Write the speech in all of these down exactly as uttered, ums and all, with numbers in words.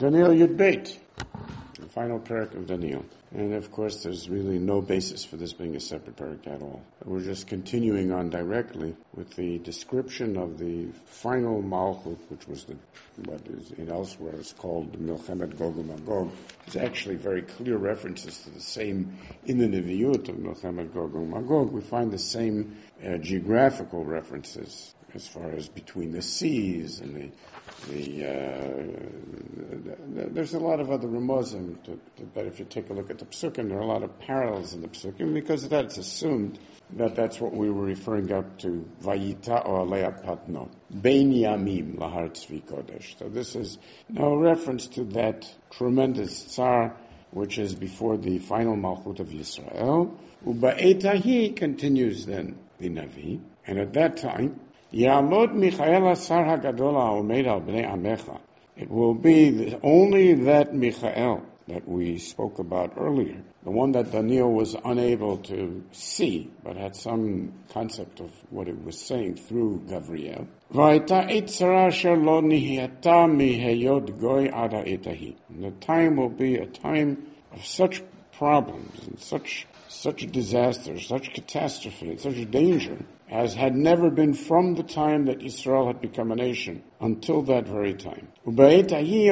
Daniel Yud Beit, the final parak of Daniel. And of course, there's really no basis for this being a separate parak at all. We're just continuing on directly with the description of the final Malchut, which was the, what is in elsewhere is called Milchemet Gog uMagog. There's actually very clear references to the same, in the Nevi'ut of Milchemet Gog uMagog, we find the same uh, geographical references as far as between the seas and the The, uh, the, there's a lot of other remozim, but if you take a look at the psukim, there are a lot of parallels in the psukim, because that's assumed that that's what we were referring up to, Vayita or Alea Patno, Bein Yamim Lahar Tzvi Kodesh. So this is no reference to that tremendous tsar, which is before the final Malchut of Yisrael. Uba'etahi continues then the Navi, and at that time, Ya'alod Michael Asar HaGadol HaOmed Al Bnei Amecha. It will be the, only that Michael that we spoke about earlier, the one that Daniel was unable to see, but had some concept of what it was saying through Gabriel. V'ayta etzara asher lo nihiyata miheyod goy ada etahi. The time will be a time of such problems and such such disaster, such catastrophe, and such danger as had never been from the time that Israel had become a nation until that very time. And at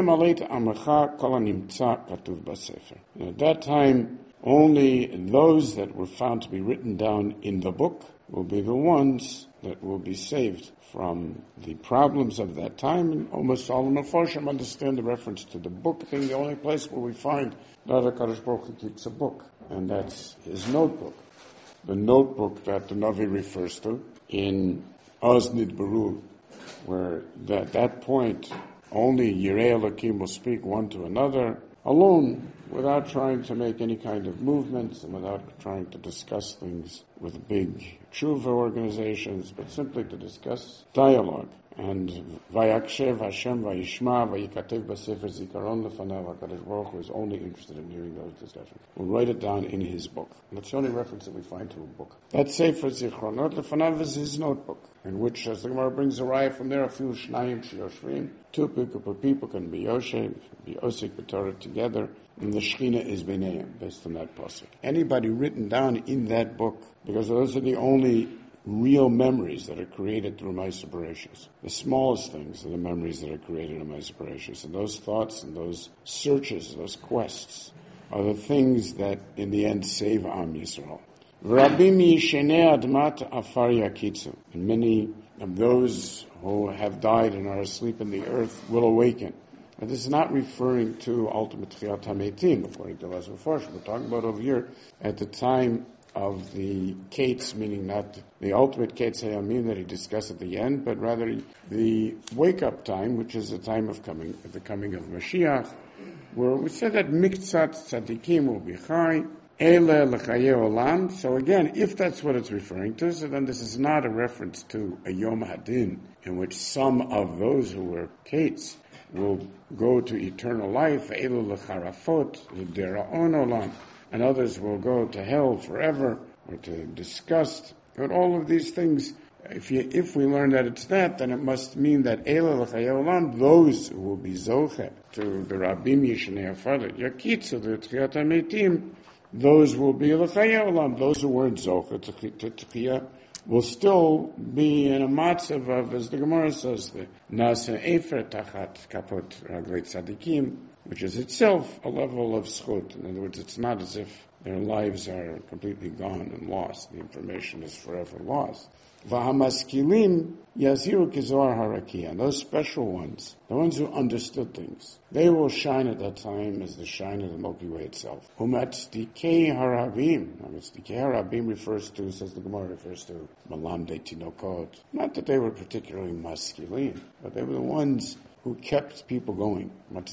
that time, only those that were found to be written down in the book will be the ones that will be saved from the problems of that time. And almost all the Mefarshim understand the reference to the book being the only place where we find that HaKadosh Baruch Hu keeps a book, and that's his notebook. The notebook that the Navi refers to in Oznid Baru, where at that point only Yirei Elokim will speak one to another, alone, without trying to make any kind of movements and without trying to discuss things with big tshuva organizations, but simply to discuss dialogue. And Vayakshev Hashem Vayishma Vayikatev B'Sefer Zikaron Lefanav. HaKadosh Baruch Hu is only interested in hearing those discussions. We'll write it down in his book. And that's the only reference that we find to a book. That Sefer Zikaronot Lefanav is his notebook, in which, as the Gemara brings a raya from there, a few Shnayim Shiyoshvim, two people, people can be Yoshev, be Osik B'Torah together, and the Shechina is B'neiim, based on that pasuk. Anybody written down in that book, because those are the only real memories that are created through Ma'aser Bereshis. The smallest things are the memories that are created in Ma'aser Bereshis. And those thoughts and those searches, those quests, are the things that in the end save Am Yisrael. V'rabim yishenei admat afar yakitzu. And many of those who have died and are asleep in the earth will awaken. And this is not referring to ultimate Tchiyat HaMeitim, according to Rashi Mefarshim. We're talking about over here at the time of the Kates, meaning not the ultimate Kates Hayamim that he discussed at the end, but rather the wake-up time, which is the time of coming, the coming of Mashiach, where we said that Miktzat Tzadikim will be Chai, Ele L'Chaye Olam. So again, if that's what it's referring to, so then this is not a reference to a Yom Hadin, in which some of those who were Kates will go to eternal life, Elu L'Charafot, L'Dera'on Olam, and others will go to hell forever, or to disgust. But all of these things, if you, if we learn that it's that, then it must mean that Eila L'Chayei Olam, those who will be Zoche to the Rabbim Yishnei Afadet Yakitzu, the Tchiyat HaMeitim, those will be L'Chayei Olam. Those who weren't Zoche to Tchiyah will still be in a matzav of, as the Gemara says, the Nasa Efer Tachat Kapot Raglei Tzadikim, which is itself a level of schut. In other words, it's not as if their lives are completely gone and lost. The information is forever lost. V'hamaskilim yaziru kizohar harakia. Those special ones, the ones who understood things, they will shine at that time as the shine of the Milky Way itself. Umatzdikei harabim. Umatzdikei harabim refers to, says the Gemara, refers to malam de tinokot. Not that they were particularly maskilim, but they were the ones who kept people going.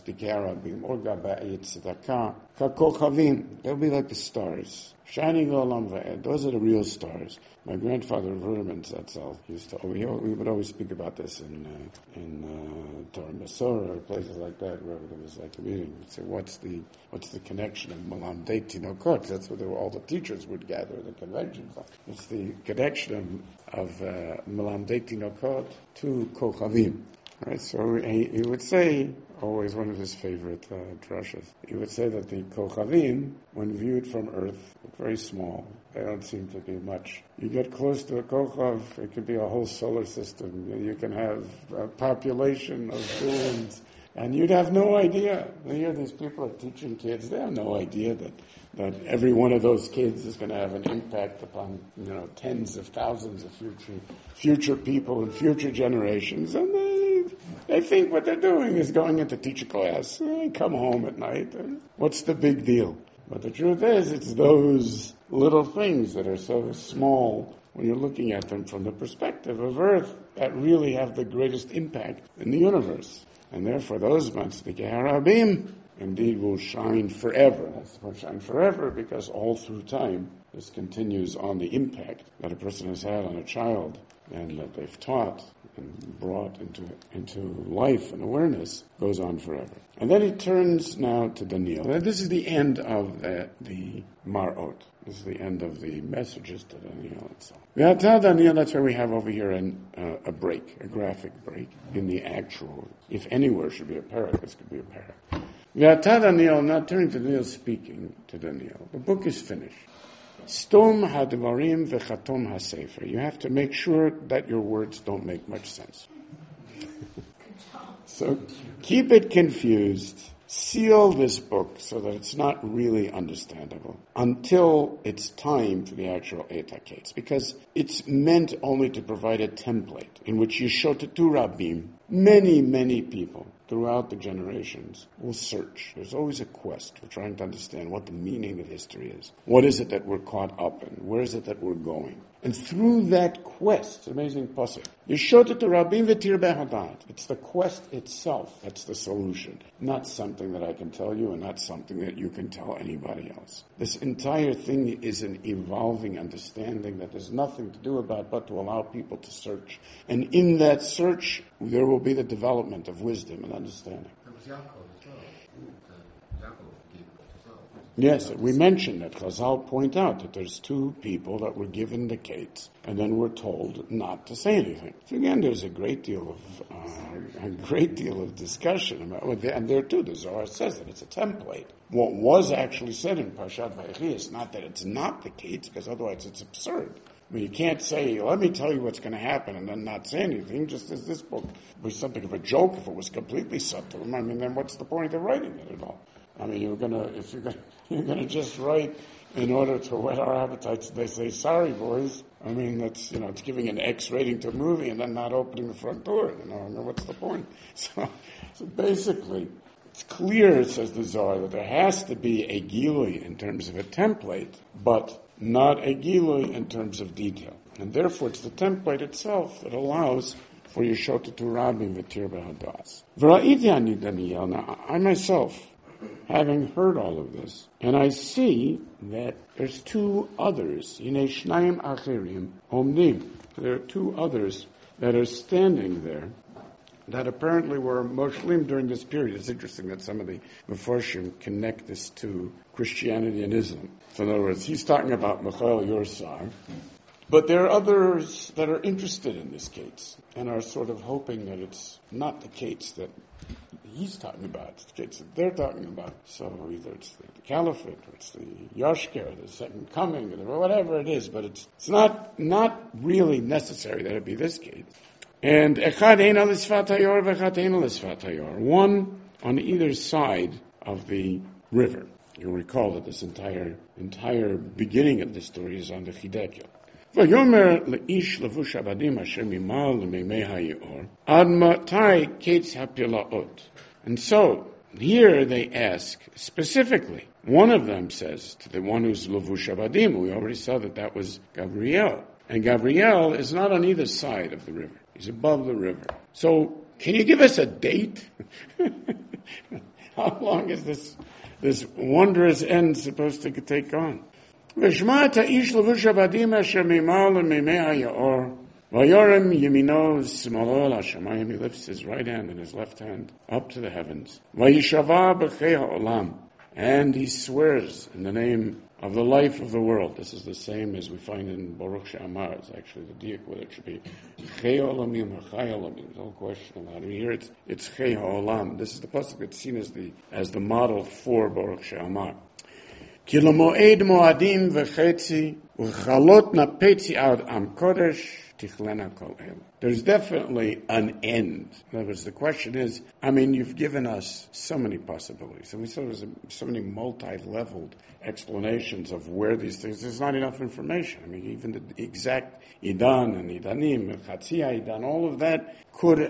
They'll be like the stars, shining olam va'ed. Those are the real stars. My grandfather Verman Zatzal used to. We would always speak about this in uh, in uh, Torah Masorah or places like that, wherever there was like a meeting. We'd say, "What's the what's the connection of Malam Deit Tinokot?" That's where they were, all the teachers would gather at the convention. It's the connection of, of uh, Malam Deit Tinokot to Kochavim. Right, so he, he would say, always one of his favorite uh, drushes. He would say that the Kochavim, when viewed from Earth, look very small. They don't seem to be much. You get close to a Kochav, it could be a whole solar system. You can have a population of billions, and you'd have no idea. Here these people are teaching kids, they have no idea that, that every one of those kids is going to have an impact upon, you know, tens of thousands of future future people and future generations. And they, they think what they're doing is going in to teach a class. They come home at night. And what's the big deal? But the truth is, it's those little things that are so small when you're looking at them from the perspective of Earth that really have the greatest impact in the universe. And therefore those Matzlikei Harabim indeed will shine forever. That's will shine forever because all through time this continues on the impact that a person has had on a child and that they've taught and brought into into life and awareness goes on forever. And then he turns now to Daniel. And this is the end of the, the Marot. This is the end of the messages to Daniel itself. V'ata Daniel, that's where we have over here an, uh, a break, a graphic break in the actual. If anywhere should be a parak, this could be a parak. V'ata Daniel, now turning to Daniel, speaking to Daniel. The book is finished. Stom hadvarim v'chatom hasefer. You have to make sure that your words don't make much sense. So keep it confused. Seal this book so that it's not really understandable until it's time for the actual Eitaketes, because it's meant only to provide a template in which Yeshotetu Rabim, many, many people throughout the generations will search. There's always a quest for trying to understand what the meaning of history is. What is it that we're caught up in? Where is it that we're going? And through that quest, amazing pasuk, Yeshotetu Rabim v'tir behadat. It's the quest itself that's the solution, not something that I can tell you and not something that you can tell anybody else. This entire thing is an evolving understanding that there's nothing to do about but to allow people to search. And in that search, there will be the development of wisdom and understanding. Yes, we mentioned that Chazal point out that there's two people that were given the Kates and then were told not to say anything. So again, there's a great deal of uh, a great deal of discussion about it, and there too, the Zohar says that it's a template. What was actually said in Parshat Vayechi is not that it's not the Kates, because otherwise it's absurd. I mean, you can't say, let me tell you what's going to happen and then not say anything, just as this book was something of a joke if it was completely subtle. I mean, then what's the point of writing it at all? I mean, you're gonna, if you're gonna, you're gonna just write in order to whet our appetites, they say, sorry boys. I mean, that's, you know, it's giving an X rating to a movie and then not opening the front door, you know, I mean, what's the point? So, so basically, it's clear, says the Zohar, that there has to be a gilui in terms of a template, but not a gilui in terms of detail. And therefore, it's the template itself that allows for Yeshotetu Rabim v'tir behadas. V'ra'iti ani Daniel. Now, I myself, having heard all of this, and I see that there's two others, Hinei shnayim acherim omdim. There are two others that are standing there that apparently were Moshlim during this period. It's interesting that some of the Mefarshim connect this to Christianity and Islam. So in other words, he's talking about Michael Yorsar, but there are others that are interested in this case and are sort of hoping that it's not the case that he's talking about, it's the case that they're talking about. So either it's the, the Caliphate, or it's the Yoshker, the Second Coming, or whatever it is, but it's it's not not really necessary that it be this case. And Echad Eina L'Sfat Hayor, V'Echad Eina L'Sfat Hayor. One on either side of the river. You'll recall that this entire entire beginning of the story is on the Chidekel. V'yomer le'ish levush abadim asher mimal l'meimei hayor ad matai kates hapilaot. And so, here they ask specifically. One of them says to the one who's levush abadim, we already saw that that was Gabriel. And Gabriel is not on either side of the river. He's above the river. So, can you give us a date? How long is this this wondrous end supposed to take on? V'shma ta'ish levush abadim asher mimal l'meimei hayor Vayorem yemino smalo l'shamayim. He lifts his right hand and his left hand up to the heavens. Vayishava b'chei ha'olam. And he swears in the name of the life of the world. This is the same as we find in Baruch She'amar. It's actually the diak, whether it should be Chei Olamim or Chai Olamim. There's no question about it. Here it's it's Chei Ha'olam. This is the pasuk that's seen as the as the model for Baruch She'amar. Ki l'mo'ed mo'adim v'chetzi v'chalot napetzi ad am kodesh tichlena kol el. There's definitely an end. In other words, the question is, I mean, you've given us so many possibilities. And we saw there's so many multi-leveled explanations of where these things, there's not enough information. I mean, even the exact Idan and Idanim and Chatzia Idan, all of that could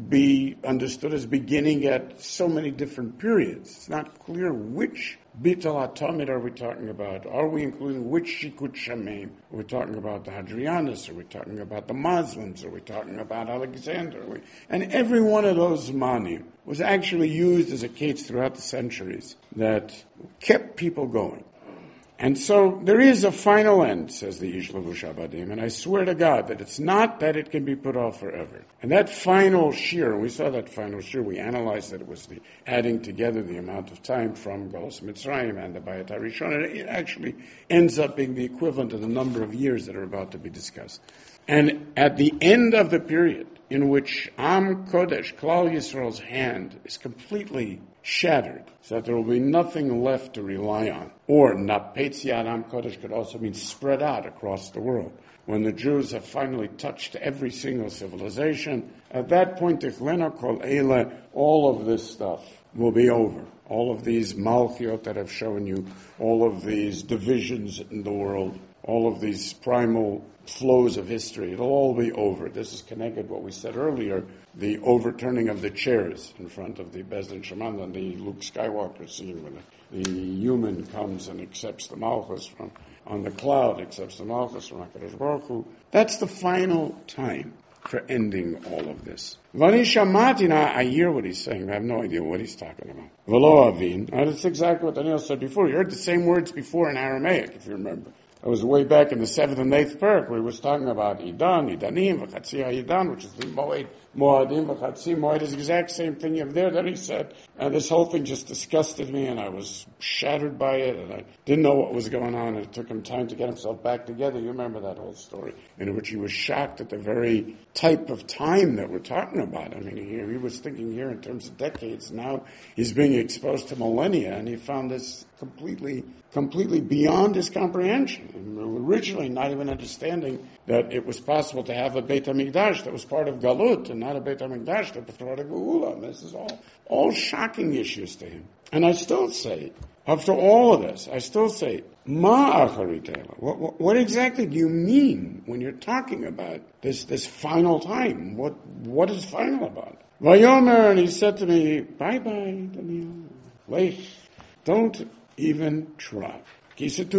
be understood as beginning at so many different periods. It's not clear which Bitul HaTamid are we talking about? Are we including which Shikut Shameim? Are we talking about the Hadrianus? Are we talking about the Muslims? Are we talking about Alexander? Are we, and every one of those Zmanim was actually used as a case throughout the centuries that kept people going. And so there is a final end, says the Ish Levush Abadim, and I swear to God that it's not that it can be put off forever. And that final shir, we saw that final shir, we analyzed that it was the adding together the amount of time from Galus Mitzrayim and the Bayat HaRishon, and it actually ends up being the equivalent of the number of years that are about to be discussed. And at the end of the period in which Am Kodesh, Klal Yisrael's hand, is completely shattered, so that there will be nothing left to rely on. Or Napetzi Ad Am Kodesh could also mean spread out across the world. When the Jews have finally touched every single civilization, at that point, Tichlena Kol Eile, all of this stuff will be over. All of these Malchiot that I've shown you, all of these divisions in the world, all of these primal flows of history, it'll all be over. This is connected what we said earlier, the overturning of the chairs in front of the Beis Din Sheman and the Luke Skywalker scene when the, the human comes and accepts the Malchus from on the cloud, accepts the Malchus from HaKadosh Baruch Hu. That's the final time for ending all of this. Vani Shamati, now I hear what he's saying, I have no idea what he's talking about. Velo Avin, now that's exactly what Daniel said before. You heard the same words before in Aramaic, if you remember. It was way back in the seventh and eighth parak where he was talking about Idan, Idanim, V'chatzia Idan, which is the Moed, Moadim, V'chatzi Moed, is the exact same thing you have there that he said. And this whole thing just disgusted me and I was shattered by it and I didn't know what was going on and it took him time to get himself back together. You remember that whole story in which he was shocked at the very type of time that we're talking about. I mean, he, he was thinking here in terms of decades. Now he's being exposed to millennia and he found this completely completely beyond his comprehension. Originally not even understanding that it was possible to have a Beit HaMikdash that was part of Galut and not a Beit HaMikdash that was part of Geula. This is all, all shocking issues to him. And I still say, after all of this, I still say, Ma acharitela. What, what, what exactly do you mean when you're talking about this, this final time? What, what is final about it? Vayomer, and he said to me, bye-bye, Daniel. Wait, don't even try. It's not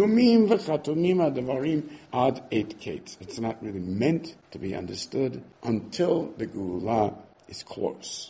really meant to be understood until the Geula is close.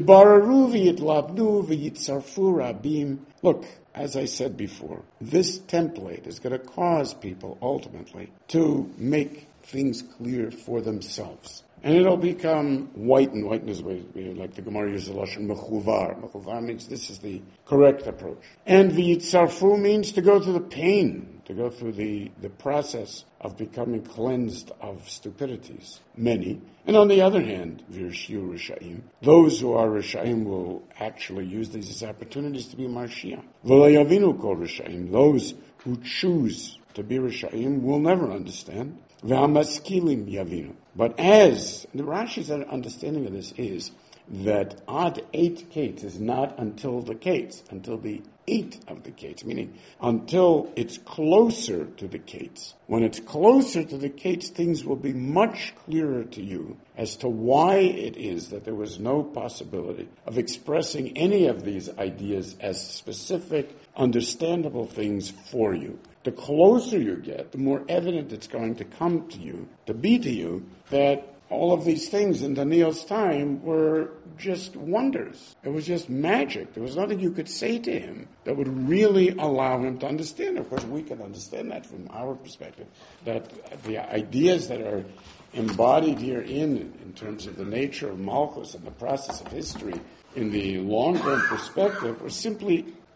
Look, as I said before, this template is going to cause people ultimately to make things clear for themselves. And it'll become whitened. Whitened is like the Gemara uses the Lashon mechuvar. Mechuvar means this is the correct approach. And v'yitzarfu means to go through the pain, to go through the, the process of becoming cleansed of stupidities. Many. And on the other hand, v'yirshiu rishaim. Those who are rishaim will actually use these as opportunities to be marshia. V'lo yavinu kol rishaim. Those who choose to be rishaim will never understand. V'hamaskilim yavinu. But as, the Rashi's understanding of this is that Ad eight Kates is not until the Kates, until the eight of the Kates, meaning until it's closer to the Kates. When it's closer to the Kates, things will be much clearer to you as to why it is that there was no possibility of expressing any of these ideas as specific, understandable things for you. The closer you get, the more evident it's going to come to you, to be to you, that all of these things in Daniel's time were just wonders. It was just magic. There was nothing you could say to him that would really allow him to understand. Of course, we can understand that from our perspective, that the ideas that are embodied herein in terms of the nature of Malchus and the process of history in the long-term perspective were simply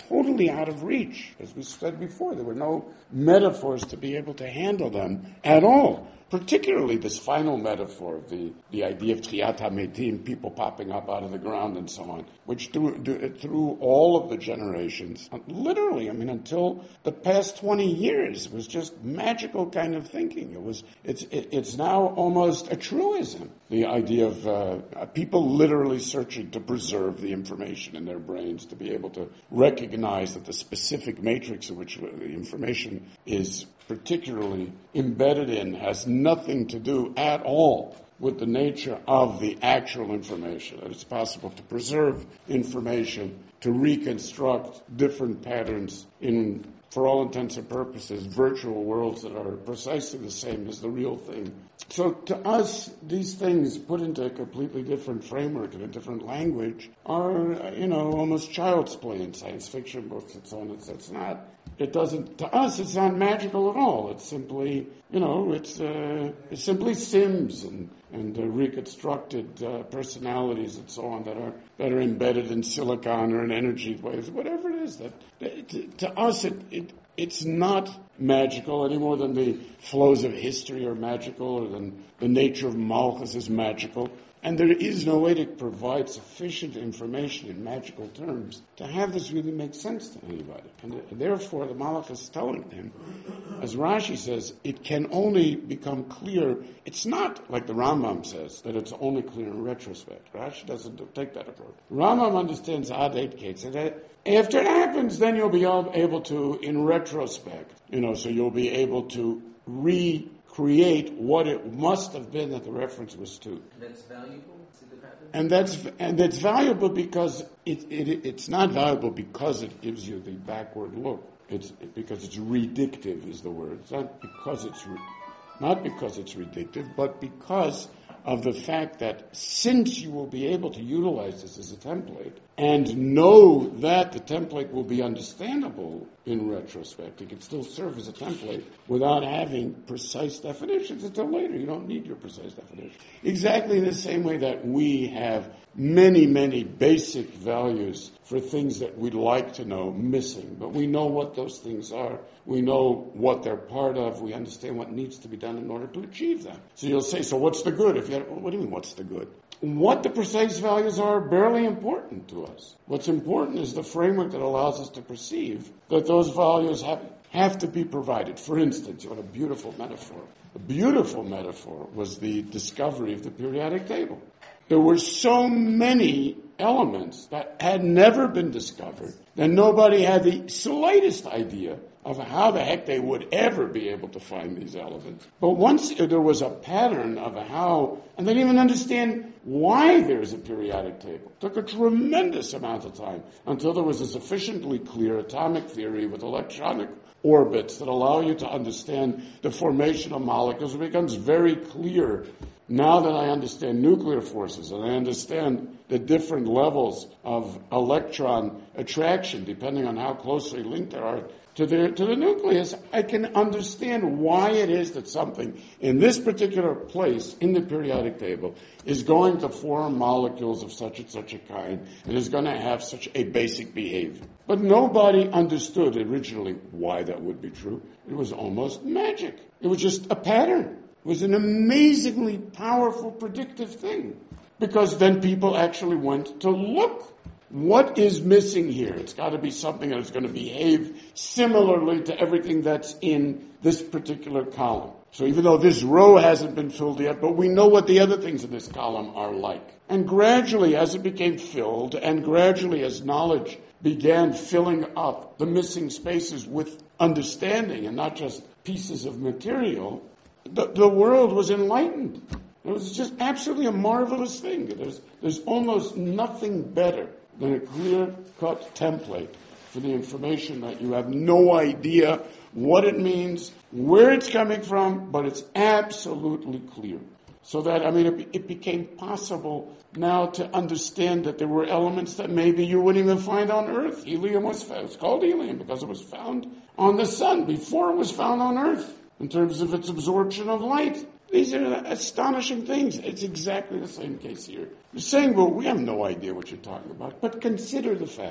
totally out of reach. As we said before, there were no metaphors to be able to handle them at all. Particularly this final metaphor, the, the idea of Tchiyat HaMetim, people popping up out of the ground and so on, which through, through all of the generations, literally, I mean, until the past twenty years, was just magical kind of thinking. It was, it's, it, it's now almost a truism. The idea of uh, people literally searching to preserve the information in their brains, to be able to recognize that the specific matrix in which the information is particularly embedded in has nothing to do at all with the nature of the actual information, that it's possible to preserve information, to reconstruct different patterns in, for all intents and purposes, virtual worlds that are precisely the same as the real thing. So to us, these things put into a completely different framework, in a different language, are, you know, almost child's play in science fiction books and so on. It's, it's not, it doesn't, to us, it's not magical at all. It's simply, you know, it's, uh, it's simply Sims and, and uh, reconstructed uh, personalities and so on that are, that are embedded in silicon or in energy waves, whatever it is. That, to, to us, it, it, it's not magical any more than the flows of history are magical or than the nature of Malchus is magical. And there is no way to provide sufficient information in magical terms to have this really make sense to anybody. And therefore, the Malach is telling them, as Rashi says, it can only become clear. It's not like the Rambam says, that it's only clear in retrospect. Rashi doesn't take that approach. Rambam understands Ad Eitkeit, and that after it happens, then you'll be able to, in retrospect, you know, so you'll be able to re create what it must have been that the reference was to. And that's valuable to the pattern? And that's and that's valuable because it, it it's not valuable because it gives you the backward look. It's because it's redictive is the word. It's not because it's re, not because it's redictive, but because of the fact that since you will be able to utilize this as a template and know that the template will be understandable in retrospect, it can still serve as a template without having precise definitions until later. You don't need your precise definition. Exactly in the same way that we have many, many basic values for things that we'd like to know missing, but we know what those things are. We know what they're part of. We understand what needs to be done in order to achieve them. So you'll say, so what's the good? If you have, what do you mean, what's the good? What the precise values are are barely important to us. What's important is the framework that allows us to perceive that those values have, have to be provided. For instance, what a beautiful metaphor. A beautiful metaphor was the discovery of the periodic table. There were so many elements that had never been discovered that nobody had the slightest idea of how the heck they would ever be able to find these elements. But once there was a pattern of how, and they didn't even understand why there's a periodic table. It took a tremendous amount of time until there was a sufficiently clear atomic theory with electronic orbits that allow you to understand the formation of molecules. It becomes very clear now that I understand nuclear forces and I understand the different levels of electron attraction, depending on how closely linked they are to the, to the nucleus, I can understand why it is that something in this particular place in the periodic table is going to form molecules of such and such a kind and is going to have such a basic behavior. But nobody understood originally why that would be true. It was almost magic. It was just a pattern. It was an amazingly powerful predictive thing. Because then people actually went to look. What is missing here? It's got to be something that is going to behave similarly to everything that's in this particular column. So even though this row hasn't been filled yet, but we know what the other things in this column are like. And gradually, as it became filled, and gradually as knowledge began filling up the missing spaces with understanding and not just pieces of material, the, the world was enlightened. It was just absolutely a marvelous thing. There's, there's almost nothing better than a clear-cut template for the information that you have no idea what it means, where it's coming from, but it's absolutely clear. So that, I mean, it, it became possible now to understand that there were elements that maybe you wouldn't even find on Earth. Helium was found. It's called helium because it was found on the sun before it was found on Earth in terms of its absorption of light. These are astonishing things. It's exactly the same case here. You're saying, well, we have no idea what you're talking about. But consider the fact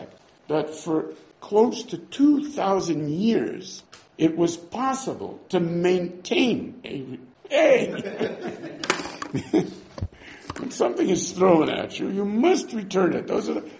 that for close to two thousand years, it was possible to maintain a... Hey! When something is thrown at you, you must return it. Those are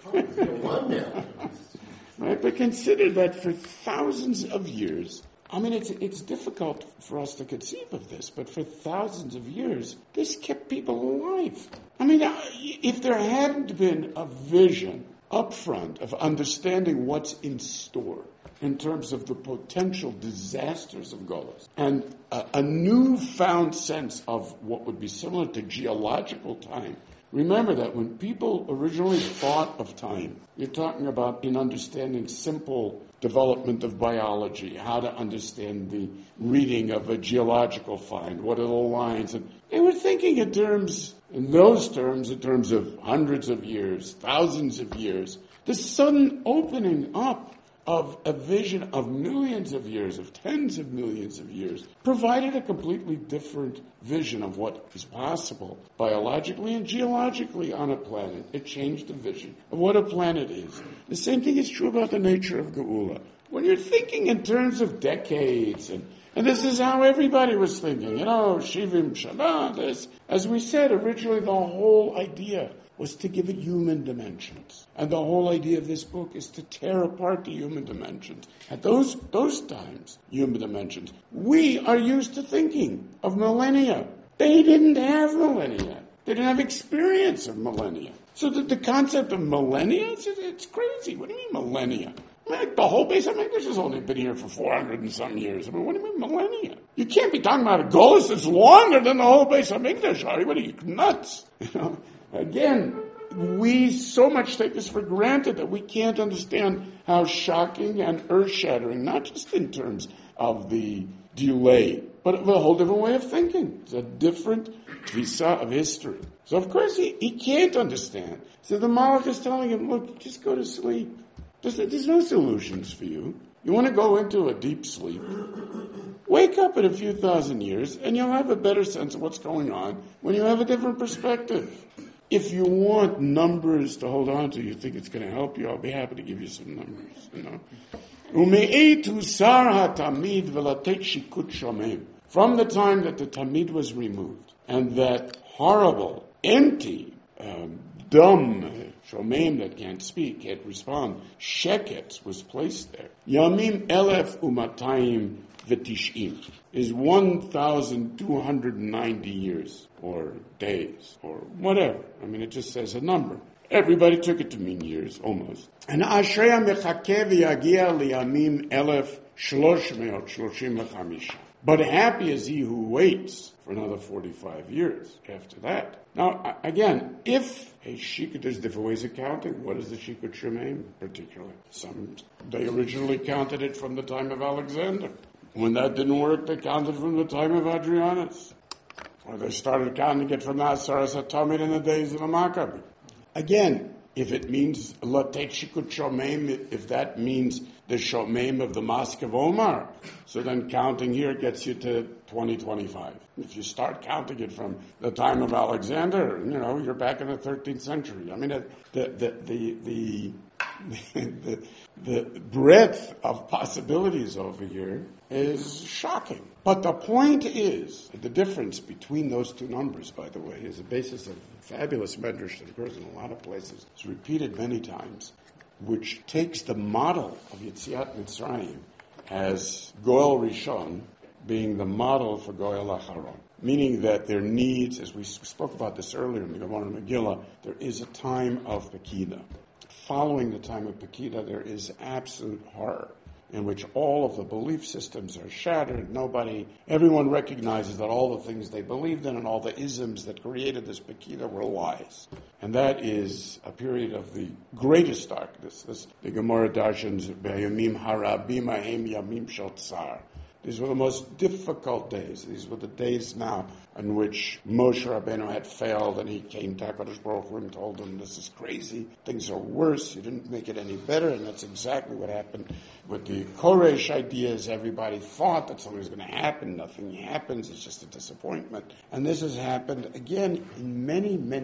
the... Right? But consider that for thousands of years, I mean, it's it's difficult for us to conceive of this, but for thousands of years, this kept people alive. I mean, if there hadn't been a vision up front of understanding what's in store in terms of the potential disasters of Golos, and a, a newfound sense of what would be similar to geological time. Remember that when people originally thought of time, you're talking about in understanding simple development of biology, how to understand the reading of a geological find, what are the lines, and they were thinking in terms, in those terms, in terms of hundreds of years, thousands of years, the sudden opening up of a vision of millions of years, of tens of millions of years, provided a completely different vision of what is possible biologically and geologically on a planet. It changed the vision of what a planet is. The same thing is true about the nature of Geula. When you're thinking in terms of decades, and, and this is how everybody was thinking, you know, Shivim Shana, this, as we said, originally the whole idea was to give it human dimensions. And the whole idea of this book is to tear apart the human dimensions. At those those times, human dimensions, we are used to thinking of millennia. They didn't have millennia. They didn't have experience of millennia. So the, the concept of millennia, it's, it's crazy. What do you mean millennia? I mean, like the whole base of English has only been here for four hundred and some years. I mean, what do you mean millennia? You can't be talking about a Golos that's longer than the whole base of English, are you? What are you, nuts? You know? Again, we so much take this for granted that we can't understand how shocking and earth-shattering, not just in terms of the delay, but of a whole different way of thinking. It's a different tvisa of history. So of course he, he can't understand. So the Malach is telling him, look, just go to sleep. There's, there's no solutions for you. You want to go into a deep sleep. Wake up in a few thousand years and you'll have a better sense of what's going on when you have a different perspective. If you want numbers to hold on to, you think it's going to help you, I'll be happy to give you some numbers, you know. From the time that the Tamid was removed, and that horrible, empty, um, dumb Shomeim that can't speak, can't respond, Sheket was placed there. Yamim elef umatayim v'tish'im is one thousand two hundred ninety years, or days, or whatever. I mean, it just says a number. Everybody took it to mean years, almost. And Ashrei mechakeh v'yagia liyamim elef shlosh meot shloshim v'chamisha. But happy is he who waits for another forty-five years after that. Now, again, if a shikut, there's different ways of counting. What is the shikut shemaim, particularly? Some, they originally counted it from the time of Alexander. When that didn't work, they counted from the time of Adrianus. Or they started counting it from the Asaras HaTamid in the days of the Maccabi. Again, if it means Latet Shikut Shomeim, if that means the Shomeim of the Mosque of Omar, so then counting here gets you to twenty twenty-five. If you start counting it from the time of Alexander, you know, you're back in the thirteenth century. I mean, the the the the the, the breadth of possibilities over here is shocking. But the point is, the difference between those two numbers, by the way, is the basis of fabulous medrash that occurs in a lot of places. It's repeated many times, which takes the model of Yetziat Mitzrayim as Goel Rishon being the model for Goel Acharon. Meaning that there needs, as we spoke about this earlier in the Gemara Megillah, there is a time of Pekida. Following the time of Pekida, there is absolute horror, in which all of the belief systems are shattered. Nobody, everyone recognizes that all the things they believed in and all the isms that created this Pekida were lies. And that is a period of the greatest darkness. This, the Gemara darshans, B'yamim harabim ahem yamim shel tsar. These were the most difficult days. These were the days now in which Moshe Rabbeinu had failed, and he came to HaKadosh Baruch Hu and told him, this is crazy, things are worse, you didn't make it any better, and that's exactly what happened with the Koresh ideas. Everybody thought that something was going to happen, nothing happens, it's just a disappointment. And this has happened, again, in many, many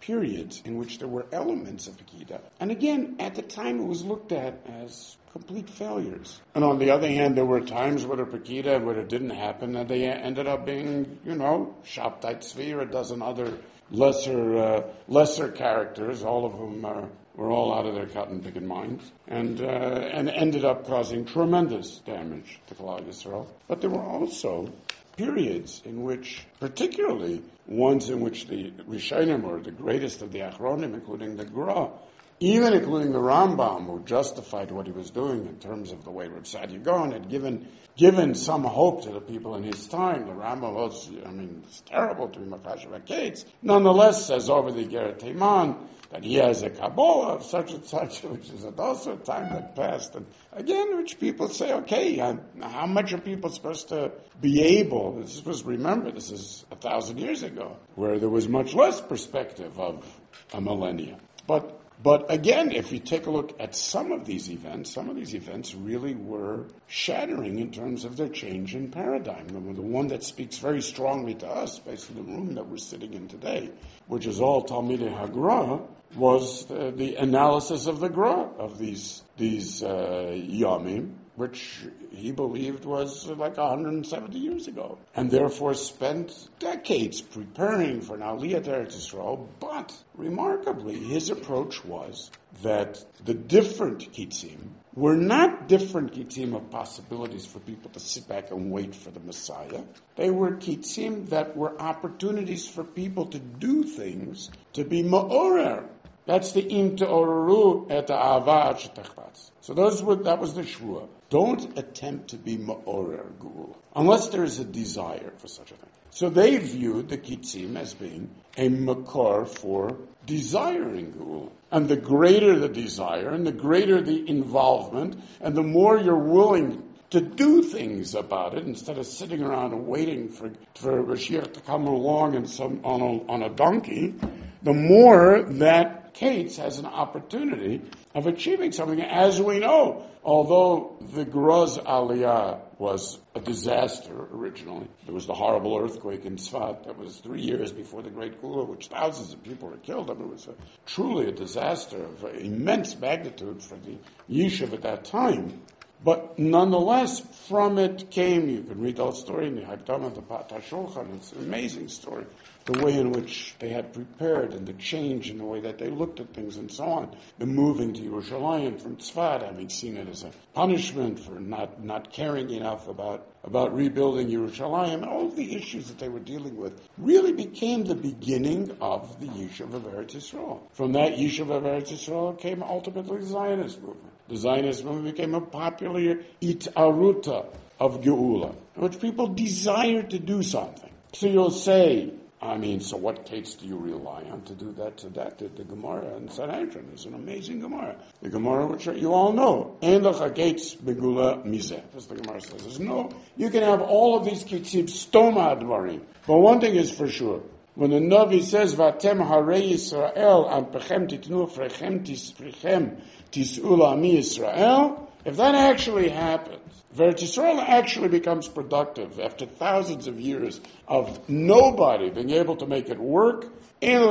periods in which there were elements of Pekida. And again, at the time it was looked at as complete failures. And on the other hand, there were times where the Pekida, where it didn't happen, and they ended up being, you know, Shabtai Tzvi or a dozen other lesser uh, lesser characters, all of whom uh, were all out of their cotton picking minds, and uh, and ended up causing tremendous damage to Klal Yisrael. But there were also periods in which, particularly ones in which the Rishonim, or the greatest of the Achronim, including the Gra, even including the Rambam, who justified what he was doing in terms of the way Reb Saadia Gaon had given given some hope to the people in his time. The Rambam was, I mean, it's terrible to be Machashev HaKetz. Nonetheless, says over the Geret Teiman that he has a Kabbalah of such and such, which is also a time that passed. And again, which people say, okay, uh, how much are people supposed to be able? This was, remember, this is a thousand years ago, where there was much less perspective of a millennia. But But again, if you take a look at some of these events, some of these events really were shattering in terms of their change in paradigm. The one that speaks very strongly to us, based on the room that we're sitting in today, which is all Talmidei HaGra, was the, the analysis of the Gra, of these these uh, Yamim, which he believed was like one hundred seventy years ago, and therefore spent decades preparing for an Aliyah to Eretz Yisrael. But remarkably, his approach was that the different Kitzim were not different Kitzim of possibilities for people to sit back and wait for the Messiah. They were Kitzim that were opportunities for people to do things, to be Ma'orer. That's the im te'oreru et ha'ava shetachbatz. So those were, that was the shvua. Don't attempt to be ma'orer Geula, unless there is a desire for such a thing. So they viewed the Kitzim as being a makor for desiring Geula. And the greater the desire, and the greater the involvement, and the more you're willing to do things about it, instead of sitting around and waiting for, for Mashiach to come along and some, on, a, on a donkey, the more that Kates has an opportunity of achieving something. As we know, although the Gra's Aliyah was a disaster originally, there was the horrible earthquake in Tzfat that was three years before the Great Kula, which thousands of people were killed. I mean, it was a, truly a disaster of immense magnitude for the Yishuv at that time. But nonetheless, from it came, you can read the whole story in the Hagdama, the Pat HaShulchan. It's an amazing story. The way in which they had prepared and the change in the way that they looked at things and so on. The moving to Yerushalayim from Tzfat, having seen it as a punishment for not, not caring enough about, about rebuilding Yerushalayim, all of the issues that they were dealing with really became the beginning of the Yishuv of Eretz Yisrael. From that Yishuv of Eretz Yisrael came ultimately the Zionist movement. The Zionist movement became a popular itaruta of Geula, in which people desired to do something. So you'll say, I mean, so what Kates do you rely on to do that? To that, the, the Gemara in Sanhedrin is an amazing Gemara. The Gemara, which you all know, Ein lecha Kates begula mizeh, as the Gemara says. There's no, you can have all of these Kitzim stoma advarim, but one thing is for sure. When the Navi says, "Vatem harei Yisrael an pechem titnu frechem tisfrechem tis'ula mi Yisrael," if that actually happens, Eretz Yisrael actually becomes productive after thousands of years of nobody being able to make it work. In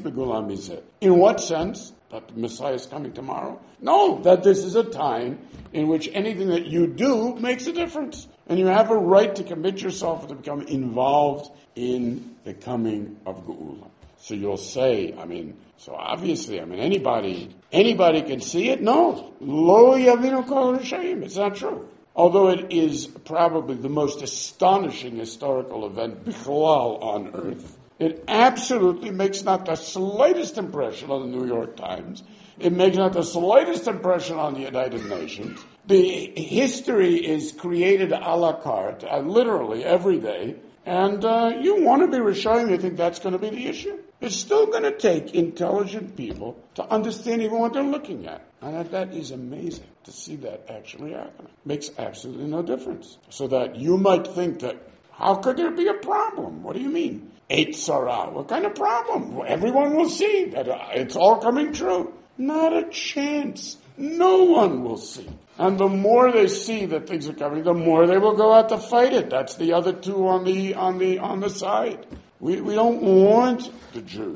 what sense? That the Messiah is coming tomorrow? No, that this is a time in which anything that you do makes a difference. And you have a right to commit yourself to become involved in the coming of Geula. So you'll say, I mean, so obviously, I mean, anybody, anybody can see it? No. Lo yavinu kol rishayim. It's not true. Although it is probably the most astonishing historical event bichlal on earth, it absolutely makes not the slightest impression on the New York Times. It makes not the slightest impression on the United Nations. The history is created a la carte, uh, literally every day. And uh, you want to be Rishayim, you think that's going to be the issue? It's still going to take intelligent people to understand even what they're looking at. And that, that is amazing to see that actually happening. Makes absolutely no difference. So that you might think that, how could there be a problem? What do you mean? Eight Sarah. What kind of problem? Everyone will see that it's all coming true. Not a chance. No one will see. And the more they see that things are coming, the more they will go out to fight it. That's the other two on the on the on the side. We we don't want the Jews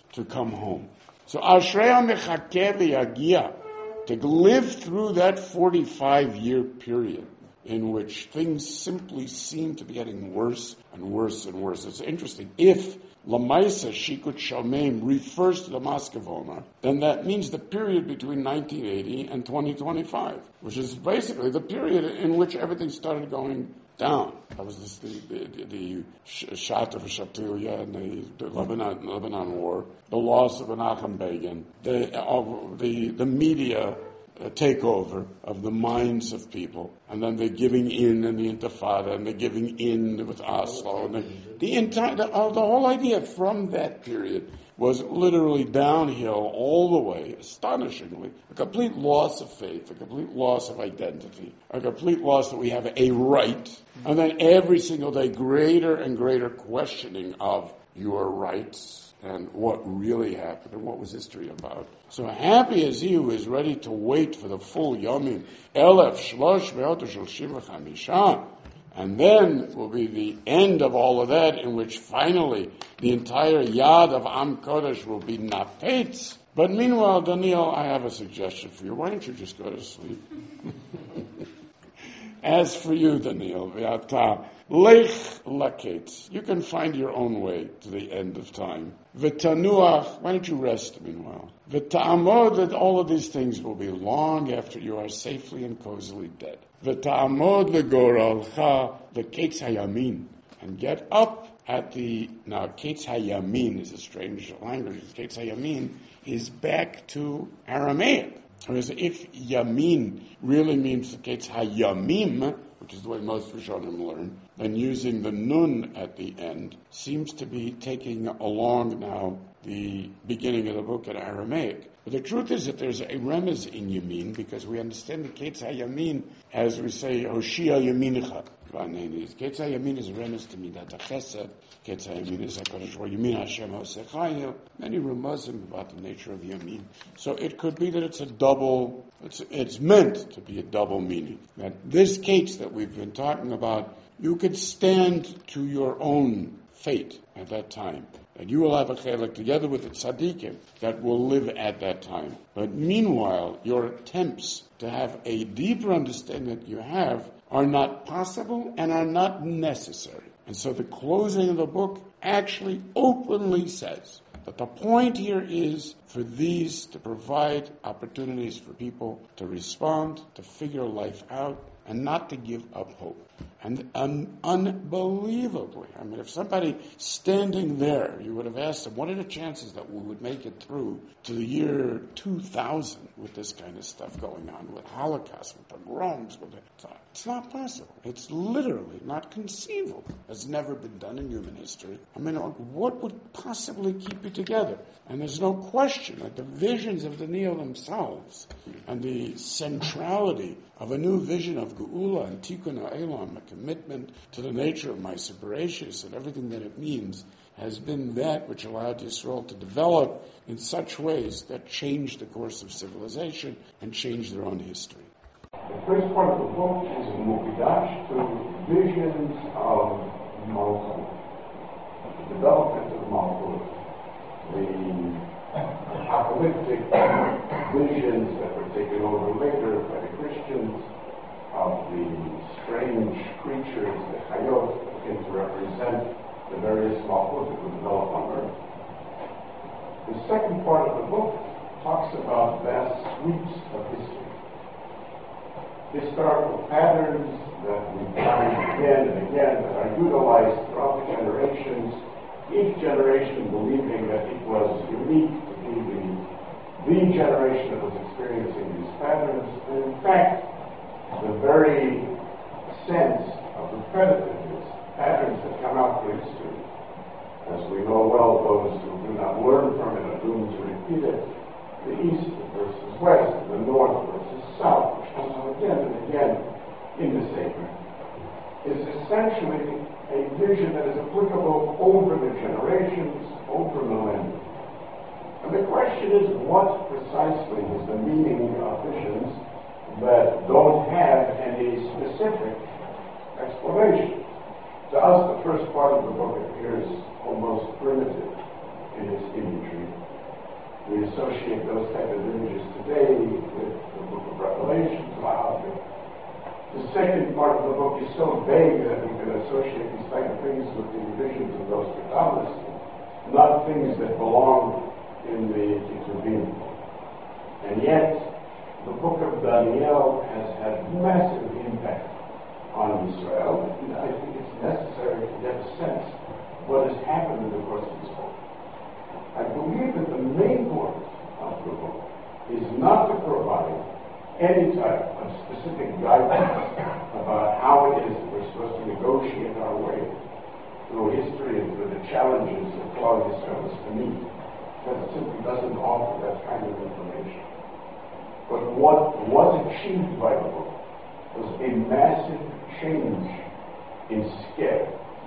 to come home. So Ashrei HaMechakeh v'Yagia, to live through that forty-five year period in which things simply seem to be getting worse and worse and worse. It's interesting. If Lamaisa Shikut Shalmeim refers to the Mask of Omer, then that means the period between nineteen eighty and twenty twenty-five, which is basically the period in which everything started going down. That was this, the, the, the shot of Shatilia and the, the Lebanon, Lebanon War, the loss of Menachem Begin, the, uh, the, the media a takeover of the minds of people, and then they're giving in in the Intifada, and they're giving in with Oslo, and the, the entire, the, uh, the whole idea from that period was literally downhill all the way, astonishingly. A complete loss of faith, a complete loss of identity, a complete loss that we have a right, and then every single day greater and greater questioning of your rights and what really happened and what was history about. So happy is he who is ready to wait for the full Yomim, Elef Shlosh Me'ot Shalshim V'Chamisha, and then will be the end of all of that, in which finally the entire Yad of Am Kodesh will be Napetz. But meanwhile, Daniel, I have a suggestion for you. Why don't you just go to sleep? As for you, Daniel, V'ata Lech Laketz, you can find your own way to the end of time. V'tanuach, why don't you rest meanwhile? V'ta'amod, that all of these things will be long after you are safely and cozily dead. V'ta'amod legoralcha v'ketz hayamin, and get up at the, now ketz hayamin is a strange language, ketz hayamin is back to Aramaic. Whereas if yamin really means ketz hayamim, which is the way most Rishonim learn, then using the nun at the end seems to be taking along now the beginning of the book in Aramaic. But the truth is that there's a remez in Yamin, because we understand the Ketz HaYamin as we say, Hoshia Yamincha. Ketz HaYamin is a remez to Midat HaChesed. Ketz HaYamin is HaKadosh Baruch Hu, Yamin Hashem HaSechayil. Many remezim about the nature of Yamin. So it could be that it's a double, it's, it's meant to be a double meaning. That this Ketz that we've been talking about, you could stand to your own fate at that time. And you will have a chelik together with the tzaddikim that will live at that time. But meanwhile, your attempts to have a deeper understanding that you have are not possible and are not necessary. And so the closing of the book actually openly says that the point here is for these to provide opportunities for people to respond, to figure life out, and not to give up hope. And un- unbelievably, I mean, if somebody standing there, you would have asked them, what are the chances that we would make it through to the year two thousand with this kind of stuff going on, with Holocaust, with pogroms, with it? It's not possible. It's literally not conceivable. It's never been done in human history. I mean, what would possibly keep you together? And there's no question that the visions of Daniel themselves and the centrality of a new vision of Geula and Tikkun HaOlam, a commitment to the nature of Ma'aser Bereishis and everything that it means, has been that which allowed Yisrael to develop in such ways that changed the course of civilization and changed their own history. The first part of the book is a Mukidash to visions of Malchut, the development of Malchut, the apocalyptic visions that were taken over later by the Christians of the strange creatures, the Chayot, begin to represent the various Malchut that would develop on earth. The second part of the book talks about vast sweeps of history. Historical patterns that we find again and again that are utilized throughout the generations, each generation believing that it was unique to be the, the generation that was experiencing these patterns. And in fact, the very sense of repetitiveness, patterns that come out through history, as we know well, those who do not learn from it are doomed to repeat it. The East versus West, the North versus South, which comes up again and again in the Sacred, is essentially a vision that is applicable over the generations, over millennia. And the question is, what precisely is the meaning of visions that don't have any specific explanation? To us, the first part of the book appears almost primitive in its imagery. second part of the book is so vague that we can associate these type of things with the divisions of those Katalis, not things that belong in the Ketuvim. And yet, the book of Daniel has had massive impact on Israel, and I think it's necessary to get a sense of what has happened in the course of this book. I believe that the main point of the book is not to provide any type of specific guidance about how it is that we're supposed to negotiate our way through history and through the challenges that Klal Yisrael is to meet, because it simply doesn't offer that kind of information. But what was achieved by the book was a massive change in scale.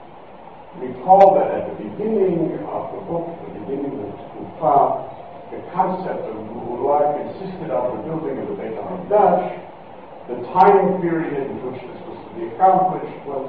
Recall that at the beginning of the book, the beginning of the Kufa, the concept of Geulah consisted of the building of the Beit HaMikdash. The time period in which this was to be accomplished was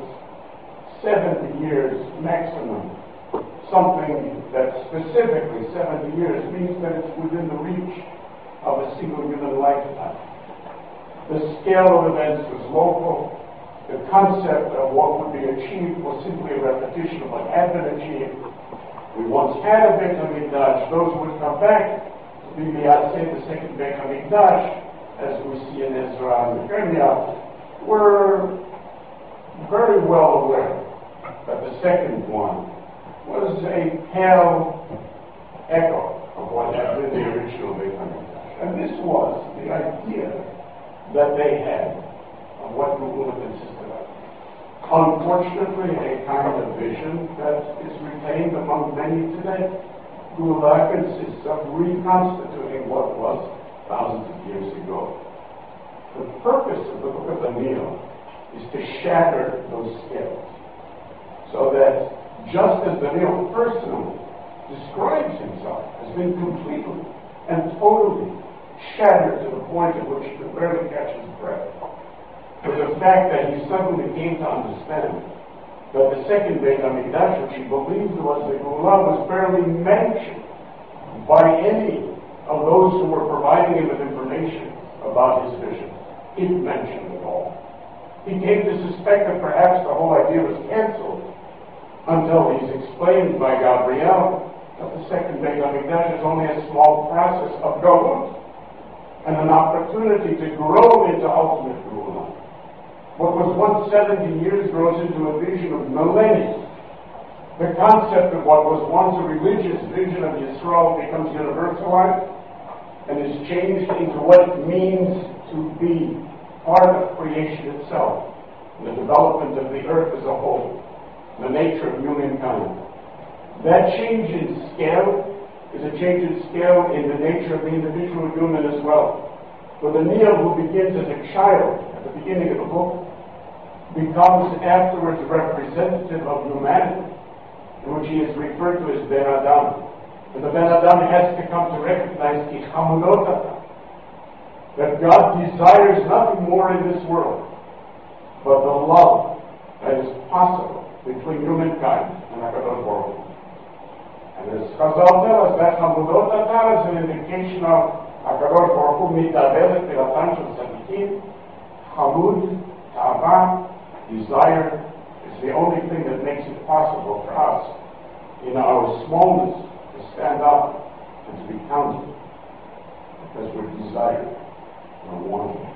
seventy years maximum. Something that specifically seventy years means that it's within the reach of a single human lifetime. The scale of events was local. The concept of what would be achieved was simply a repetition of what had been achieved. We once had a Beit HaMikdash. Those who would come back to be Miyaseh, the second Beit HaMikdash, as we see in Ezra and Nehemiah, were very well aware that the second one was a pale echo of what had been the original Beit HaMikdash. And this was the idea that they had of what Geulah consisted of. Unfortunately, a kind of vision that is retained among many today. Geulah consists of reconstituting what was thousands of years ago. The purpose of the book of Daniel is to shatter those scales, so that just as Daniel personally describes himself as being completely and totally shattered to the point at which he could barely catch his breath, for the fact that he suddenly came to understand that the second Beit HaMikdash, which he believed was the Geulah, was barely mentioned by any of those who were providing him with information about his vision, if mentioned at all. He came to suspect that perhaps the whole idea was canceled until he's explained by Gabriel that the second Beit HaMikdash is only a small process of Galut and an opportunity to grow into ultimate Geulah. What was once seventy years grows into a vision of millennia. The concept of what was once a religious vision of Yisrael becomes universalized and is changed into what it means to be part of creation itself, the development of the earth as a whole, the nature of humankind. That change in scale is a change in scale in the nature of the individual human as well. For the Daniel, who begins as a child at the beginning of the book, becomes afterwards a representative of humanity, in which he is referred to as Ben Adam. And the Ben Adam has to come to recognize Ki Chamunot Adam, that God desires nothing more in this world but the love that is possible between humankind and HaKadosh Baruch Hu. And as Chazal tells us, that Chamunot Adam is an indication of HaKadosh Baruch Hu mitaveh le'pilatan shel tzadikim. Chamud, Ta'ava, desire is the only thing that makes it possible for us in our smallness to stand up and to be counted, because we're desired, we're wanted.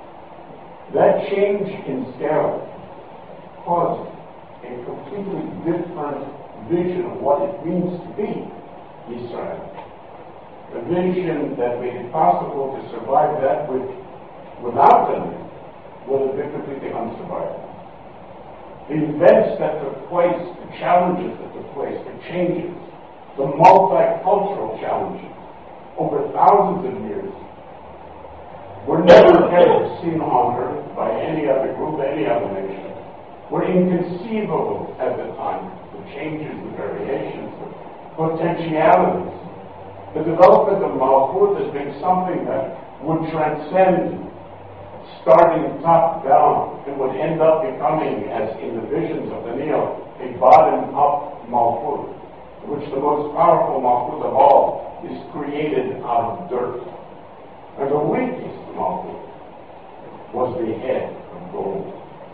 That change in scale caused a completely different vision of what it means to be Israel. A vision that made it possible to survive that which, without them, would have been completely unsurvivable. The events that took place, the challenges that took place, the changes, the multicultural challenges over thousands of years were never ever seen on earth by any other group, any other nation. Were inconceivable at the time. The changes, the variations, the potentialities. The development of Malchut has been something that would transcend starting top down and would end up becoming, as in the visions of Daniel, a bottom-up Malchut, which the most powerful Malchut of all is created out of dirt. And the weakest Malchut was the head of gold.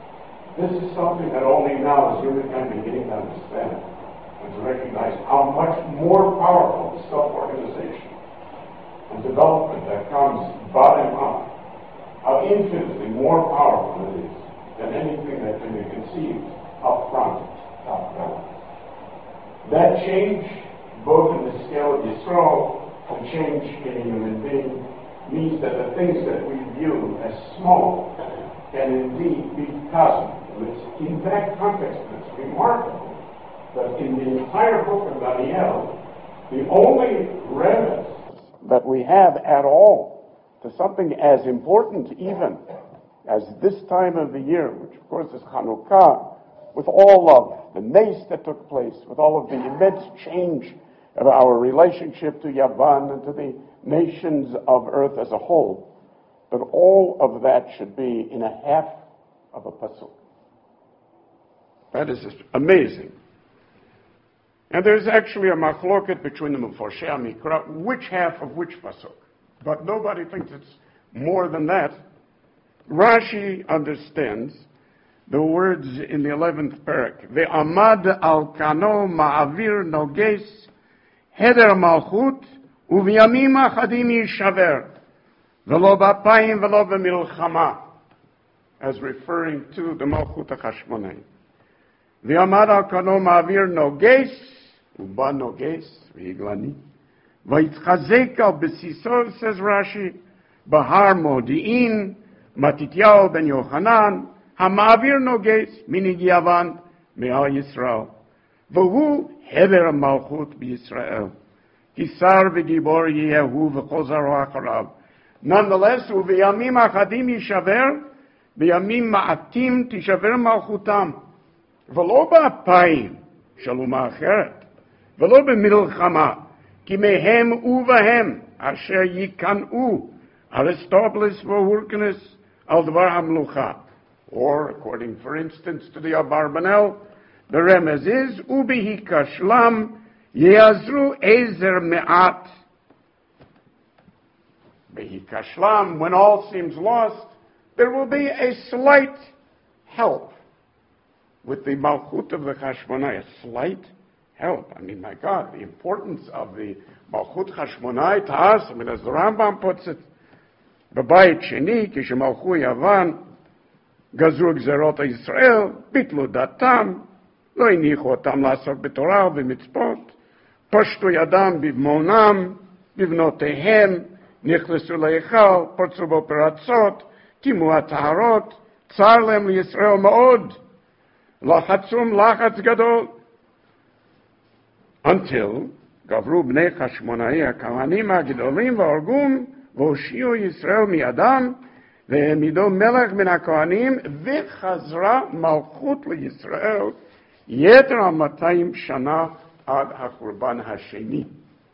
This is something that only now is humankind beginning to understand and to recognize how much more powerful the self-organization and development that comes bottom up, how infinitely more powerful it is than anything that can be conceived up front, top down. That change, both in the scale of Yisrael and change in a human being, means that the things that we view as small can indeed be cosmic. It's in that context it's remarkable that in the entire book of Daniel, the only remnants that we have at all to something as important even as this time of the year, which of course is Hanukkah, with all of the nace that took place, with all of the immense change of our relationship to Yavan and to the nations of earth as a whole, but all of that should be in a half of a pasuk. That is just amazing. And there's actually a machloket between the Meforshei Mikra, which half of which pasuk. But nobody thinks it's more than that. Rashi understands the words in the eleventh parak. Ve'amad al kano ma'avir noges heder malchut u'v'yamim achadim yishaver v'lo b'apayim v'lo b'milchama, as referring to the Malchut HaChashmonai. Ve'amad al kano ma'avir noges uba noges v'iglani v'yitzchazek al b'sisol, says Rashi, bahar modi'in Matityahu ben Yochanan hama'avir noges minig Yavan me'al Yisrael v'hu heder malchut b'Yisrael kisar v'gibor yehu v'chol zaro acharav. Nonetheless, u'v'yamim achadim yishaver v'yamim ma'atim tishaver malchutam v'lo ba'apayim shaluma acheret v'lo b'milchama ki mehem u'vahem asher yikan'u Aristobulus v'hurkenes al dvar hamlucha. Or, according, for instance, to the Abarbanel, the remez is ubihi kashlam yeazru ezer me'at. Bihi kashlam, when all seems lost, there will be a slight help with the Malchut of the Chashmonai. A slight help. I mean, my God, the importance of the Malchut Chashmonai to us, I mean, as the Rambam puts it, בבית שני, כשמלכו יוון, גזרו גזרות ישראל, ביטלו דתם, לא הניחו אותם לעסוק בתורה ובמצוות, פשטו ידם בבמונם, בבנותיהם, נכנסו להיכל, פרצו בו פרצות, טימו הטהרות, צר להם לישראל מאוד, לחצום לחץ גדול. Until גברו בני חשמונאי הכהנים הגדולים והרגום, והושיעו ישראל מידם, והעמידו מלך מן הכהנים, וחזרה מלכות לישראל, יתר על מאתיים שנה עד החורבן השני.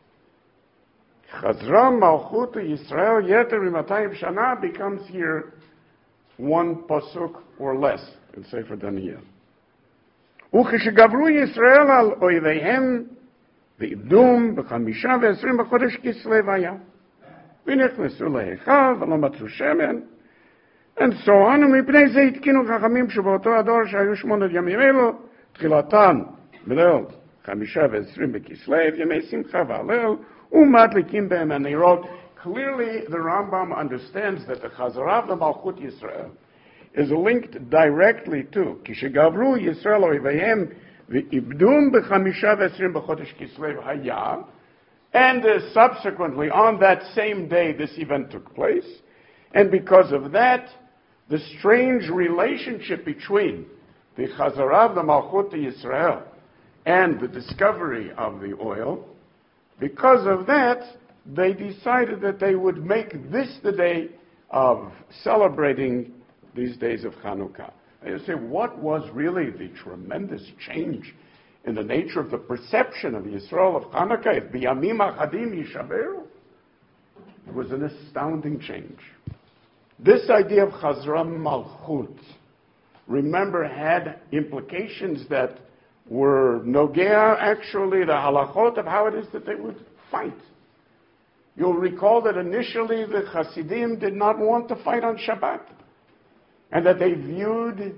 חזרה מלכות לישראל, יתר מ-מאתיים שנה becomes here one pasuk or less in Sefer Daniel. וכשגברו ישראל על אויביהם, ואיבדום בחמישה ועשרים בחודש כסלו היה. ונכנסו להיכל ולא מצאו שמן, and so on, ומפני זה התקינו חכמים שבאותו הדור שהיו שמונת ימים אלו, תחילתן בליל חמישה ועשרים בכסלו, ימי שמחה והלל, ומדליקים בהם הנרות. Clearly, the Rambam understands that the Chazara of the Malchut Yisrael is linked directly to כשגברו ישראל אויביהם ואיבדום בחמישה ועשרים בחודש כסלו היה. And uh, subsequently, on that same day, this event took place. And because of that, the strange relationship between the Chazara of the Malchut Yisrael and the discovery of the oil, because of that, they decided that they would make this the day of celebrating these days of Hanukkah. And you say, what was really the tremendous change in the nature of the perception of the Yisrael of Hanukkah? If biyamim achadim yishaberu, it was an astounding change. This idea of Chazra Malchut, remember, had implications that were nogea, actually, the halachot of how it is that they would fight. You'll recall that initially the Hasidim did not want to fight on Shabbat, and that they viewed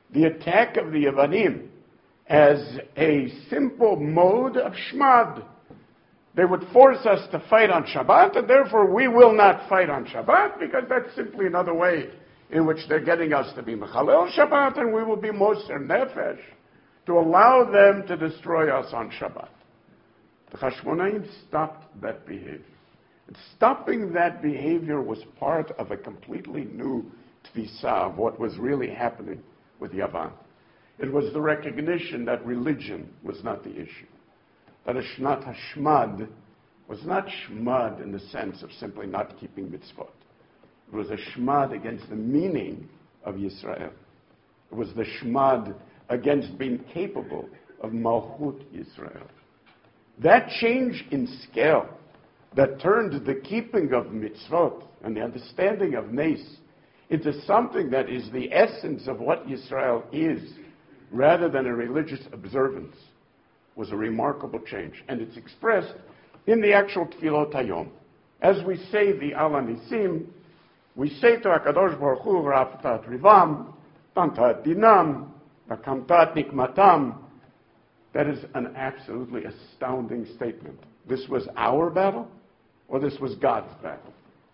the attack of the Yevanim as a simple mode of shmad. They would force us to fight on Shabbat, and therefore we will not fight on Shabbat, because that's simply another way in which they're getting us to be Mechalel Shabbat, and we will be Moser Nefesh, to allow them to destroy us on Shabbat. The Chashmonaim stopped that behavior. And stopping that behavior was part of a completely new tfisa of what was really happening with Yavan. It was the recognition that religion was not the issue. That a Shnat Hashmad was not shmad in the sense of simply not keeping mitzvot. It was a shmad against the meaning of Yisrael. It was the shmad against being capable of Malchut Yisrael. That change in scale that turned the keeping of mitzvot and the understanding of Nes into something that is the essence of what Yisrael is, rather than a religious observance, was a remarkable change. And it's expressed in the actual Tfilot Hayom. As we say the Ala Nisim, we say to HaKadosh Baruch Hu, Raftat Rivam, Tantat Dinam, Vakamtat Nikmatam. That is an absolutely astounding statement. This was our battle, or this was God's battle?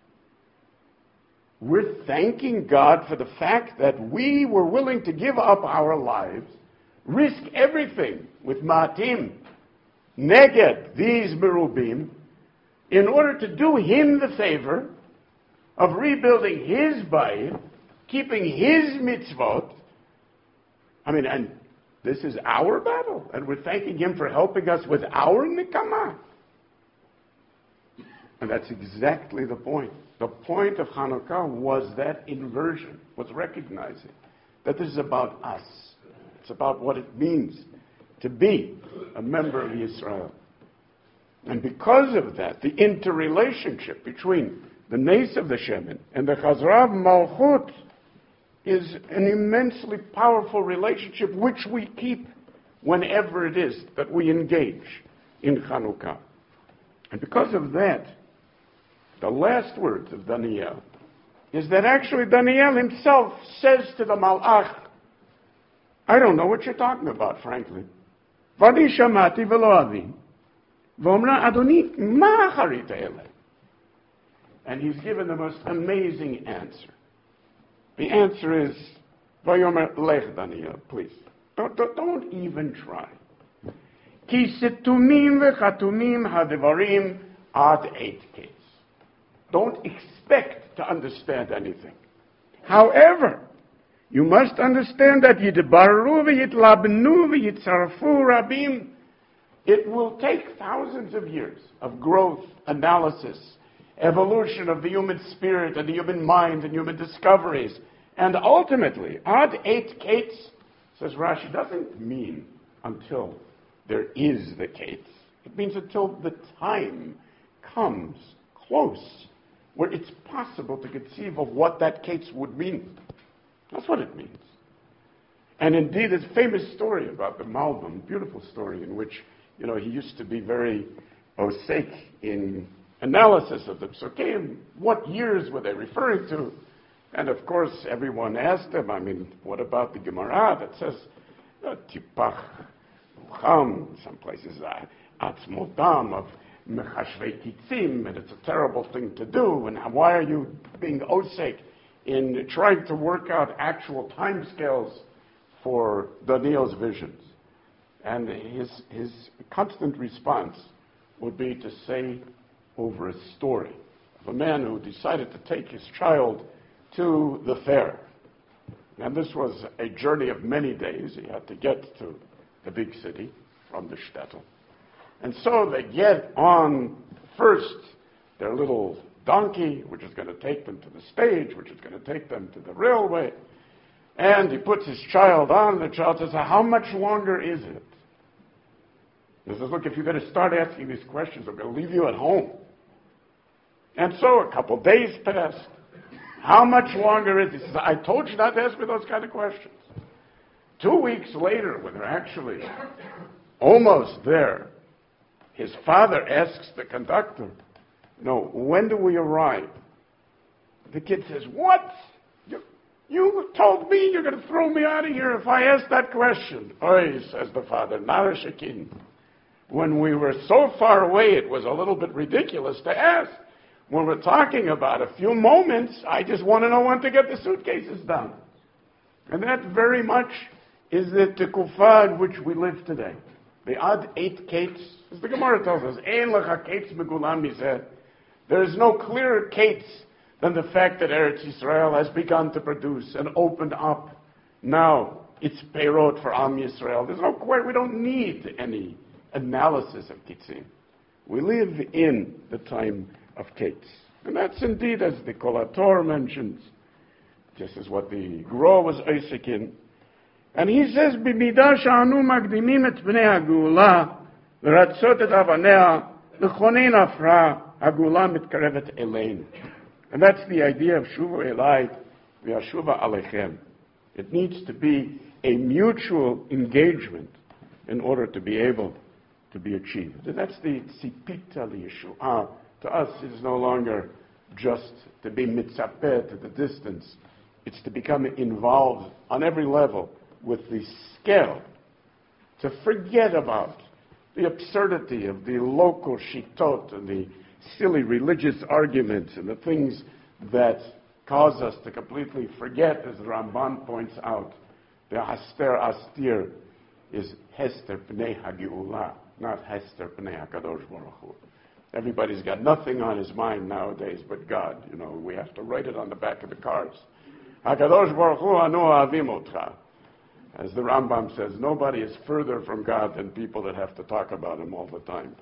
We're thanking God for the fact that we were willing to give up our lives, risk everything with Matim, Neged, these Merubim, in order to do Him the favor of rebuilding His Bayit, keeping His mitzvot. I mean, and this is our battle, and we're thanking Him for helping us with our nikama. And that's exactly the point. The point of Hanukkah was that inversion, was recognizing that this is about us. It's about what it means to be a member of Yisrael. And because of that, the interrelationship between the Nes of the Shemin and the Chazrav Malchut is an immensely powerful relationship which we keep whenever it is that we engage in Hanukkah. And because of that, the last words of Daniel is that actually Daniel himself says to the Malach, I don't know what you're talking about, frankly. Vadi shamati velo avin, v'omra Adoni ma acharita eleh. And he's given the most amazing answer. The answer is, Vayomer lech Daniel, please. Don't, don't, don't even try. Ki setumim v'chatumim hadevarim ad eight case. Don't expect to understand anything. However, you must understand that yidbaru v'yitlabnu v'yitzarfu rabim. It will take thousands of years of growth, analysis, evolution of the human spirit and the human mind and human discoveries. And ultimately, ad eight kates, says Rashi, doesn't mean until there is the kates. It means until the time comes close where it's possible to conceive of what that kates would mean. That's what it means. And indeed, there's a famous story about the Malbim, beautiful story in which, you know, he used to be very osek in analysis of the Psukim. What years were they referring to? And of course, everyone asked him, I mean, what about the Gemara that says, Tipach Cham, some places, Atzmotam of Mechashvei Kitzim, and it's a terrible thing to do, and why are you being osek in trying to work out actual timescales for Daniel's visions? And his, his constant response would be to say over a story of a man who decided to take his child to the fair. And this was a journey of many days. He had to get to the big city from the shtetl. And so they get on first their little donkey, which is going to take them to the stage, which is going to take them to the railway. And he puts his child on, and the child says, how much longer is it? He says, look, if you're going to start asking these questions, I'm going to leave you at home. And so a couple days passed. How much longer is it? He says, I told you not to ask me those kind of questions. Two weeks later, when they're actually almost there, his father asks the conductor, no, when do we arrive? The kid says, what? You, You told me you're going to throw me out of here if I ask that question. Oy, says the father, Narashakin. When we were so far away, it was a little bit ridiculous to ask. When we're talking about a few moments, I just want to know when to get the suitcases done. And that very much is the tekufah in which we live today. The odd eight kates, as the Gemara tells us, Ein lecha kates megulam mizeh. There is no clearer kates than the fact that Eretz Yisrael has begun to produce and opened up now its peirot for Am Yisrael. There's no question, we don't need any analysis of kitzim. We live in the time of kates. And that's indeed, as the Kolator mentions, just as what the Gro was Isaac in. And he says, "B'midah sha'anu magdimim et bnei hagula, l'ratzot et avanea, l'chonein afra, hagula mitkarevet elein." And that's the idea of shuva elai v'ashuva alechem. It needs to be a mutual engagement in order to be able to be achieved. And that's the tzipita liyeshuah. To us, it is no longer just to be mitzapeh to the distance. It's to become involved on every level with the scale, to forget about the absurdity of the local shitot and the silly religious arguments and the things that cause us to completely forget, as the Ramban points out, the Haster Astir is Hester Pnei HaGeula, not Hester Pnei HaKadosh Baruch Hu. Everybody's got nothing on his mind nowadays but God. You know, we have to write it on the back of the cars. HaKadosh Baruch Hu anu avim otcha. As the Rambam says, nobody is further from God than people that have to talk about him all the time.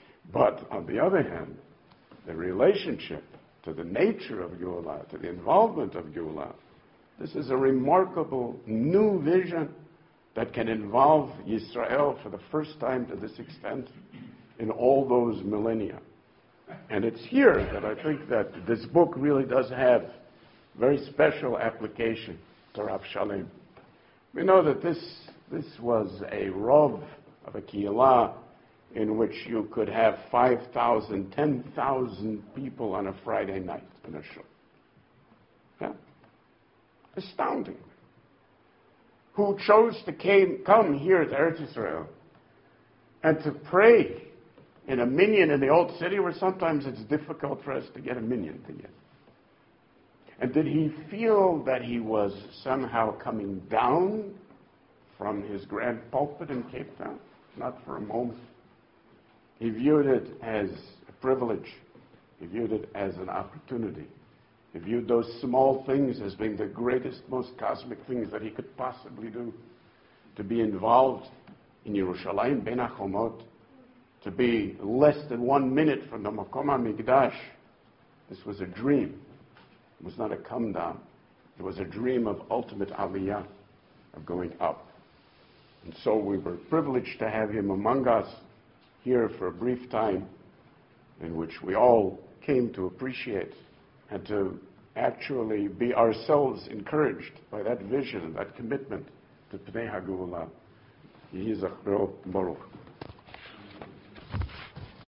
But on the other hand, the relationship to the nature of Geulah, to the involvement of Geulah, this is a remarkable new vision that can involve Yisrael for the first time to this extent in all those millennia. And it's here that I think that this book really does have very special application to Rav Shalem. We know that this this was a rov of a kiylah in which you could have five thousand, ten thousand people on a Friday night in a shul. Yeah? Astounding. Who chose to came, come here to Eretz Yisrael and to pray in a minyan in the old city where sometimes it's difficult for us to get a minyan to get. And did he feel that he was somehow coming down from his grand pulpit in Cape Town? Not for a moment. He viewed it as a privilege. He viewed it as an opportunity. He viewed those small things as being the greatest, most cosmic things that he could possibly do. To be involved in Yerushalayim Ben HaChomot, to be less than one minute from the Makom HaMikdash. This was a dream. It was not a come down. It was a dream of ultimate aliyah, of going up. And so we were privileged to have him among us here for a brief time in which we all came to appreciate and to actually be ourselves encouraged by that vision and that commitment to Pnei HaGeulah. Yehi Zachro Baruch.